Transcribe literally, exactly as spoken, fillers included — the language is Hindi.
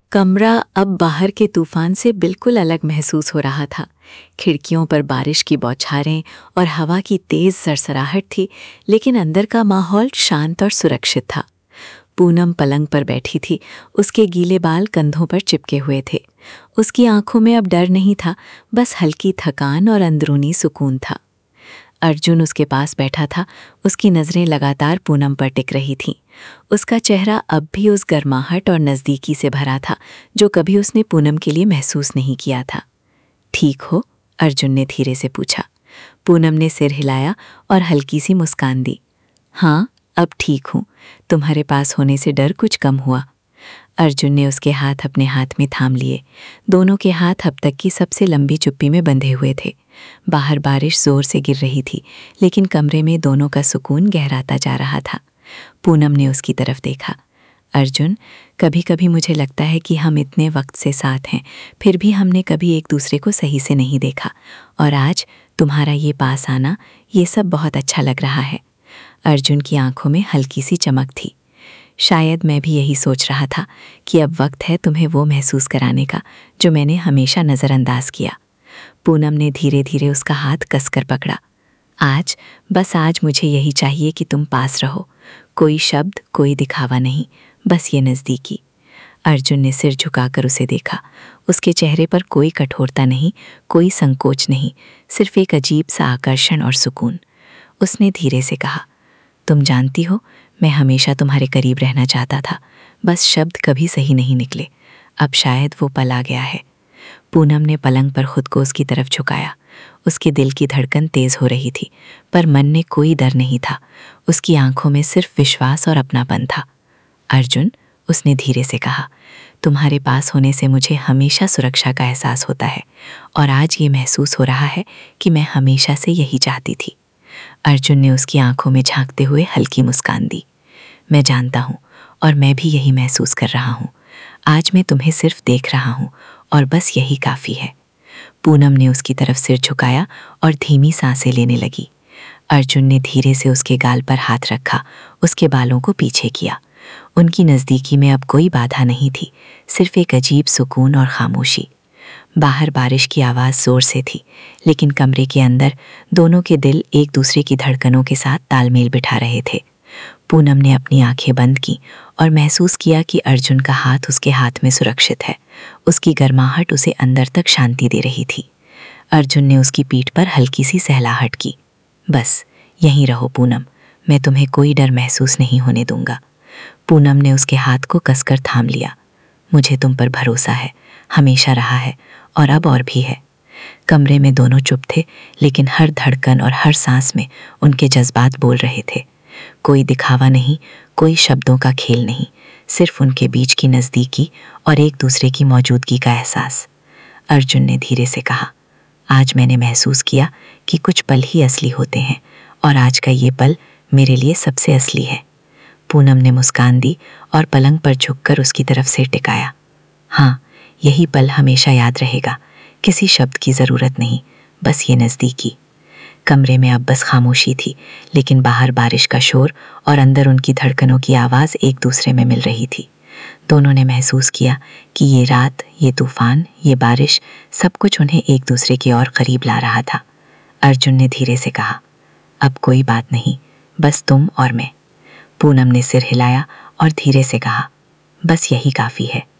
कमरा अब बाहर के तूफान से बिल्कुल अलग महसूस हो रहा था। खिड़कियों पर बारिश की बौछारें और हवा की तेज सरसराहट थी, लेकिन अंदर का माहौल शांत और सुरक्षित था। पूनम पलंग पर बैठी थी, उसके गीले बाल कंधों पर चिपके हुए थे। उसकी आंखों में अब डर नहीं था, बस हल्की थकान और अंदरूनी सुकून था। अर्जुन उसके पास बैठा था, उसकी नज़रें लगातार पूनम पर टिक रही थीं। उसका चेहरा अब भी उस गर्माहट और नज़दीकी से भरा था जो कभी उसने पूनम के लिए महसूस नहीं किया था। ठीक हो? अर्जुन ने धीरे से पूछा। पूनम ने सिर हिलाया और हल्की सी मुस्कान दी। हाँ, अब ठीक हूँ। तुम्हारे पास होने से डर कुछ कम हुआ। अर्जुन ने उसके हाथ अपने हाथ में थाम लिए। दोनों के हाथ अब तक की सबसे लंबी चुप्पी में बंधे हुए थे। बाहर बारिश जोर से गिर रही थी, लेकिन कमरे में दोनों का सुकून गहराता जा रहा था। पूनम ने उसकी तरफ देखा। अर्जुन, कभी कभी मुझे लगता है कि हम इतने वक्त से साथ हैं, फिर भी हमने कभी एक दूसरे को सही से नहीं देखा, और आज तुम्हारा ये पास आना, ये सब बहुत अच्छा लग रहा है। अर्जुन की आंखों में हल्की सी चमक थी। शायद मैं भी यही सोच रहा था कि अब वक्त है तुम्हें वो महसूस कराने का जो मैंने हमेशा नज़रअंदाज किया। पूनम ने धीरे धीरे उसका हाथ कसकर पकड़ा। आज, बस आज मुझे यही चाहिए कि तुम पास रहो। कोई शब्द, कोई दिखावा नहीं, बस ये नज़दीकी। अर्जुन ने सिर झुकाकर उसे देखा। उसके चेहरे पर कोई कठोरता नहीं, कोई संकोच नहीं, सिर्फ एक अजीब सा आकर्षण और सुकून। उसने धीरे से कहा, तुम जानती हो, मैं हमेशा तुम्हारे करीब रहना चाहता था, बस शब्द कभी सही नहीं निकले। अब शायद वो पल आ गया है। पूनम ने पलंग पर खुद को उसकी तरफ झुकाया। उसके दिल की धड़कन तेज हो रही थी, पर मन में कोई डर नहीं था। उसकी आंखों में सिर्फ विश्वास और अपनापन था। अर्जुन, उसने धीरे से कहा, तुम्हारे पास होने से मुझे हमेशा सुरक्षा का एहसास होता है, और आज ये महसूस हो रहा है कि मैं हमेशा से यही चाहती थी। अर्जुन ने उसकी आंखों में झांकते हुए हल्की मुस्कान दी। मैं जानता हूँ, और मैं भी यही महसूस कर रहा हूँ। आज मैं तुम्हें सिर्फ देख रहा हूँ, और बस यही काफ़ी है। पूनम ने उसकी तरफ सिर झुकाया और धीमी सांसें लेने लगी। अर्जुन ने धीरे से उसके गाल पर हाथ रखा, उसके बालों को पीछे किया। उनकी नज़दीकी में अब कोई बाधा नहीं थी, सिर्फ एक अजीब सुकून और खामोशी। बाहर बारिश की आवाज़ ज़ोर से थी, लेकिन कमरे के अंदर दोनों के दिल एक दूसरे की धड़कनों के साथ तालमेल बिठा रहे थे। पूनम ने अपनी आंखें बंद की और महसूस किया कि अर्जुन का हाथ उसके हाथ में सुरक्षित है। उसकी गर्माहट उसे अंदर तक शांति दे रही थी। अर्जुन ने उसकी पीठ पर हल्की सी सहलाहट की। बस यहीं रहो पूनम, मैं तुम्हें कोई डर महसूस नहीं होने दूंगा। पूनम ने उसके हाथ को कसकर थाम लिया। मुझे तुम पर भरोसा है, हमेशा रहा है, और अब और भी है। कमरे में दोनों चुप थे, लेकिन हर धड़कन और हर सांस में उनके जज्बात बोल रहे थे। कोई दिखावा नहीं, कोई शब्दों का खेल नहीं, सिर्फ उनके बीच की नज़दीकी और एक दूसरे की मौजूदगी का एहसास। अर्जुन ने धीरे से कहा, आज मैंने महसूस किया कि कुछ पल ही असली होते हैं, और आज का ये पल मेरे लिए सबसे असली है। पूनम ने मुस्कान दी और पलंग पर झुककर उसकी तरफ सिर टिकाया। हाँ, यही पल हमेशा याद रहेगा। किसी शब्द की ज़रूरत नहीं, बस ये नज़दीकी। कमरे में अब बस खामोशी थी, लेकिन बाहर बारिश का शोर और अंदर उनकी धड़कनों की आवाज़ एक दूसरे में मिल रही थी। दोनों ने महसूस किया कि ये रात, ये तूफान, ये बारिश, सब कुछ उन्हें एक दूसरे की ओर करीब ला रहा था। अर्जुन ने धीरे से कहा, अब कोई बात नहीं, बस तुम और मैं। पूनम ने सिर हिलाया और धीरे से कहा, बस यही काफ़ी है।